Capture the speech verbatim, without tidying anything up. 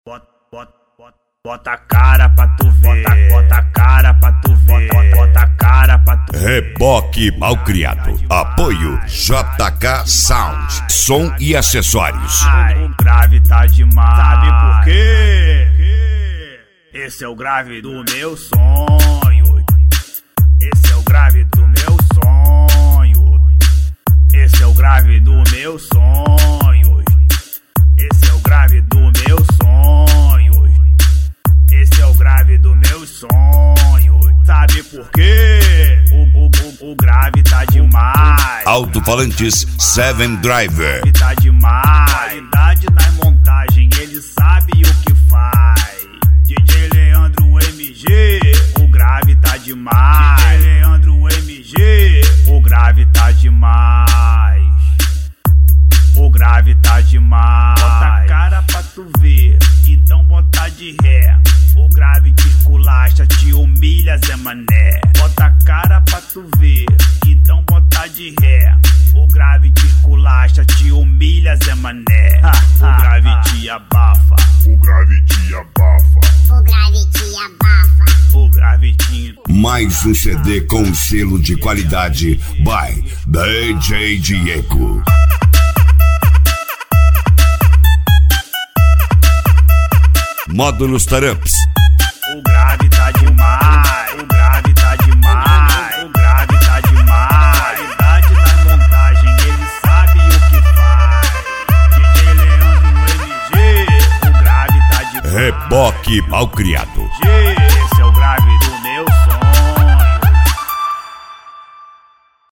Bota, bota, bota, bota a cara pra tu ver. Bota, bota a cara pra tu ver. Bota, bota a cara pra tu ver. Reboque Malcriado. Apoio J K Sound. Som e acessórios. O grave tá demais. Sabe por quê? Esse é o grave do meu sonho. Esse é o grave do meu sonho. Esse é o grave do meu sonho. Esse é o grave do meu sonho. Esse é o grave do meu sonho. Sabe por quê? O, o, o, o grave tá demais. Alto-falantes Seven Driver. O grave tá demais. Qualidade nas montagens, ele sabe o que faz. D J Leandro M G, o grave tá demais. D J Leandro M G, o grave tá demais. O grave tá demais. Bota a cara pra tu ver, então bota de ré. O grave te esculacha, te humilha, Zé Mané. Bota a cara pra tu ver, então bota de ré. O grave te esculacha, te humilha, Zé Mané. O grave te abafa. O grave te abafa. O grave te abafa. O grave te... Mais um C D com selo de qualidade by D J Diego. Módulos Taramps. O grave tá demais. O grave tá demais. O grave tá demais. Qualidade nas montagens, ele sabe o que faz. D J Leandro M G, o grave tá demais. Reboque Malcriado. G.